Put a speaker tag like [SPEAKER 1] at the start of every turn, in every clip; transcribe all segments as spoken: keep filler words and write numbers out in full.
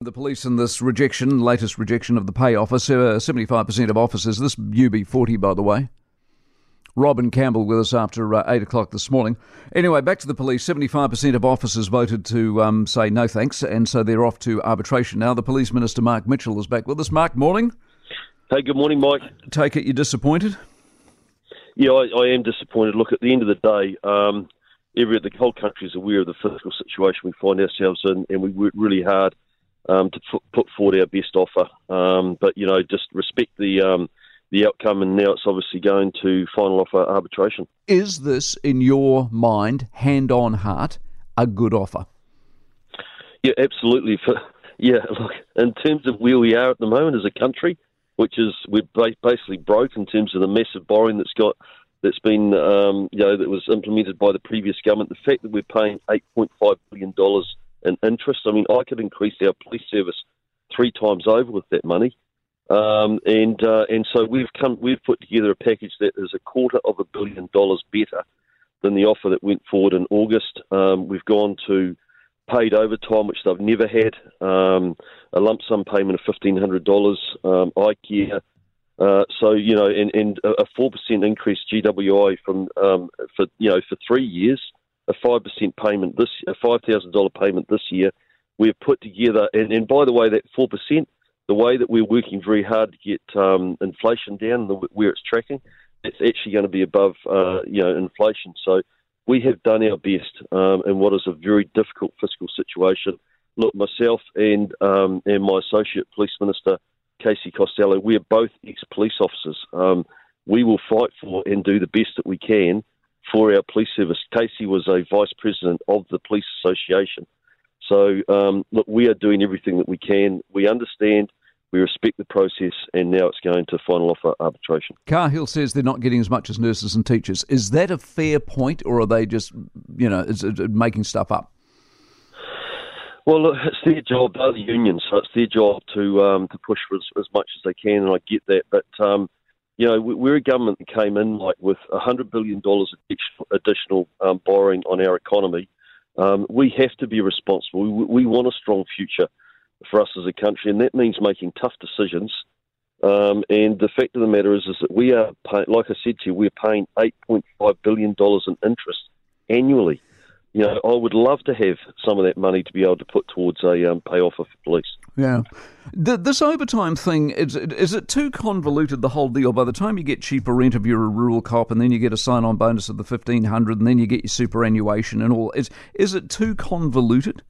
[SPEAKER 1] The police in this rejection, latest rejection of the pay offer, uh, seventy-five percent of officers, this U B forty by the way. Robin Campbell with us after uh, eight o'clock this morning. Anyway, back to the police. seventy-five percent of officers voted to um, say no thanks, and so they're off to arbitration now. The Police Minister, Mark Mitchell, is back with us. Mark, morning.
[SPEAKER 2] Hey, good morning, Mike.
[SPEAKER 1] Take it you're disappointed?
[SPEAKER 2] Yeah, I, I am disappointed. Look, at the end of the day, um, every the whole country is aware of the fiscal situation we find ourselves in, and we work really hard um, to f- put forward our best offer. Um, but, you know, just respect the um, the outcome, and now it's obviously going to final offer arbitration. Is
[SPEAKER 1] this, in your mind, hand on heart, a good offer?
[SPEAKER 2] Yeah, absolutely. For, yeah, look, in terms of where we are at the moment as a country, which is we're basically broke in terms of the massive borrowing that's got that's been um, you know that was implemented by the previous government. The fact that we're paying eight point five billion dollars in interest. I mean, I could increase our police service three times over with that money, um, and uh, and so we've come we've put together a package that is a quarter of a billion dollars better than the offer that went forward in August. Um, we've gone to paid overtime, which they've never had, um, a lump sum payment of fifteen hundred dollars, um, iCare. Uh, so, you know, and, and a four percent increase G W I from, um, for, you know, for three years, a five percent payment this, a five thousand dollars payment this year. We've put together, and, and by the way, that four percent, the way that we're working very hard to get um, inflation down, the, where it's tracking, it's actually going to be above, uh, you know, inflation. So, we have done our best um, in what is a very difficult fiscal situation. Look, myself and um, and my Associate Police Minister, Casey Costello, we are both ex-police officers. Um, we will fight for and do the best that we can for our police service. Casey was a Vice President of the Police Association. So, um, look, we are doing everything that we can. We understand, we respect the process, and now it's going to final offer arbitration.
[SPEAKER 1] Cahill says they're not getting as much as nurses and teachers. Is that a fair point, or are they just, you know, is it making stuff up?
[SPEAKER 2] Well, look, it's their job. They're the union, so it's their job to um, to push for as, as much as they can, and I get that. But, um, you know, we're a government that came in like with one hundred billion dollars additional um, borrowing on our economy. Um, we have to be responsible. We, we want a strong future for us as a country, and that means making tough decisions. Um, and the fact of the matter is, is that we are, pay, like I said to you, we're paying eight point five billion dollars in interest annually. You know, I would love to have some of that money to be able to put towards a um, pay offer for police.
[SPEAKER 1] Yeah. The, this overtime thing, is, is it too convoluted, the whole deal? By the time you get cheaper rent if you're a rural cop, and then you get a sign-on bonus of the fifteen hundred dollars, and then you get your superannuation and all, is, is it too convoluted?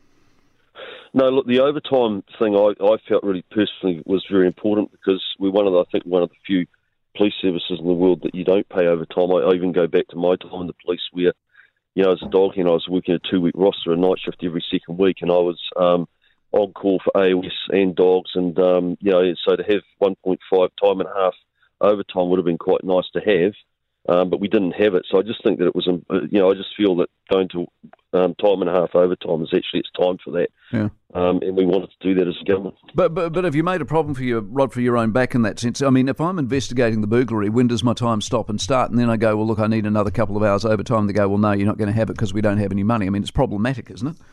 [SPEAKER 2] No, look, the overtime thing I, I felt really personally was very important, because we're one of the, I think, one of the few police services in the world that you don't pay overtime. I, I even go back to my time in the police where, you know, as a dog hand, I was working a two-week roster, a night shift every second week, and I was um, on call for A O S and dogs, and, um, you know, so to have one point five time and a half overtime would have been quite nice to have, um, but we didn't have it. So I just think that it was, you know, I just feel that going to um, time and a half overtime is actually, it's time for that.
[SPEAKER 1] Yeah.
[SPEAKER 2] Um, and we wanted to do that as a government.
[SPEAKER 1] But, but but have you made a problem for your Rod for your own back in that sense? I mean, if I'm investigating the burglary, when does my time stop and start? And then I go, well, look, I need another couple of hours overtime. They go, well, no, you're not going to have it because we don't have any money. I mean, it's problematic, isn't it?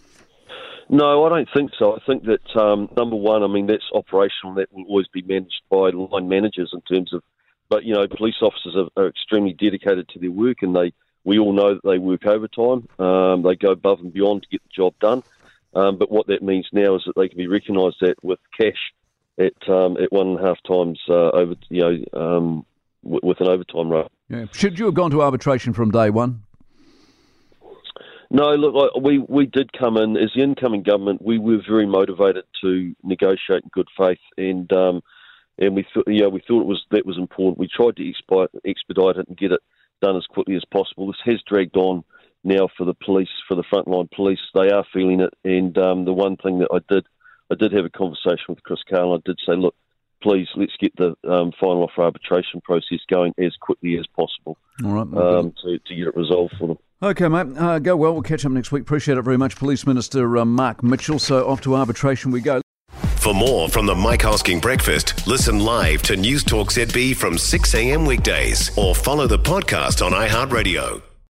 [SPEAKER 2] No, I don't think so. I think that, um, number one, I mean, that's operational. That will always be managed by line managers in terms of, but, you know, police officers are, are extremely dedicated to their work, and they we all know that they work overtime. Um, they go above and beyond to get the job done. Um, but what that means now is that they can be recognised at with cash at um, at one and a half times uh, over, you know, um, w- with an overtime rate.
[SPEAKER 1] Yeah. Should you have gone to arbitration from day one?
[SPEAKER 2] No, look, we we did come in as the incoming government. We were very motivated to negotiate in good faith, and um, and we thought, you know, we thought it was that was important. We tried to expedite, expedite it and get it done as quickly as possible. This has dragged on now for the police, for the frontline police. They are feeling it, and um, the one thing that I did, I did have a conversation with Chris Carl, and I did say, look, please, let's get the um, final offer arbitration process going as quickly as possible.
[SPEAKER 1] All right,
[SPEAKER 2] um, to, to get it resolved for them.
[SPEAKER 1] Okay, mate. Uh, go well. We'll catch up next week. Appreciate it very much, Police Minister uh, Mark Mitchell. So off to arbitration we go.
[SPEAKER 3] For more from the Mike Hosking Breakfast, listen live to News Talk Z B from six a.m. weekdays, or follow the podcast on iHeartRadio.